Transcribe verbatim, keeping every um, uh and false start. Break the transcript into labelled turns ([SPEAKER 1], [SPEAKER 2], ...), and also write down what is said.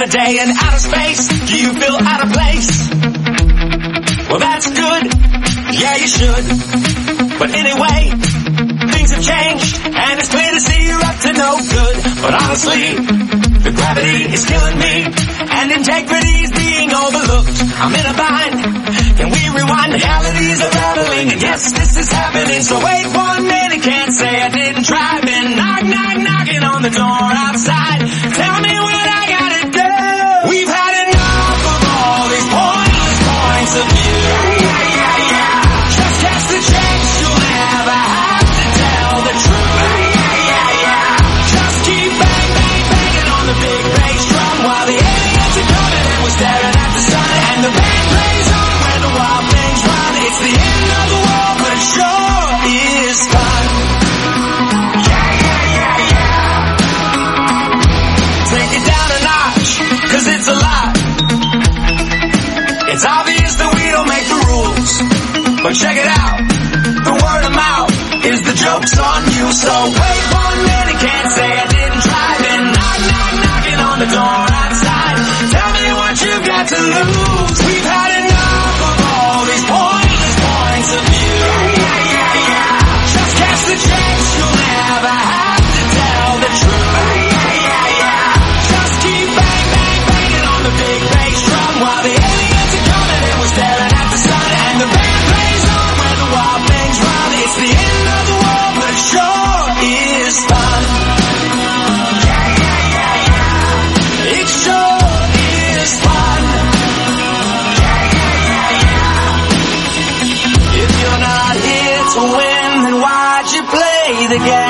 [SPEAKER 1] Another day in outer space. Do you feel out of place? Well, that's good. Yeah, you should. But anyway, things have changed, and it's clear to see you're up to no good. But honestly, the gravity is killing me, and integrity is being overlooked. I'm in a bind. Can we rewind? Realities are rattling, and yes, this is happening. So wait one minute, can't say I didn't try. Been knock, knock, knocking on the door outside. Tell me what I gotta do. We've had enough of all these pointless points of view. Yeah, yeah, yeah. Just cash the checks, you'll never have to tell the truth. Yeah, yeah, yeah. Just keep bang, bang, banging on the big bass drum while the aliens are coming and we're staring at the sun. And the band plays on when the wild things run. It's the end of the world, but it sure is fun. Yeah, yeah, yeah, yeah. Take it down a notch, cause it's a lot. It's obvious that we don't make the rules, but check it out, the word of mouth is the joke's on you. So wait one minute, can't say I didn't try. Been knock, knock, knocking on the door outside. Tell me what you've got to lose. We've had enough of all these pointless points of view. Yeah, yeah, yeah. Just cash the checks, you'll never have to tell the truth. Yeah, yeah, yeah. Just keep bang, bang, banging on the big bass drum while the aliens are coming and we're staring at the sun. And the band plays on when the wild things run. It's the end of the world, but it sure is fun. Yeah, yeah, yeah, yeah. It sure is fun. Yeah, yeah, yeah, yeah. If you're not here to win, then why'd you play the game?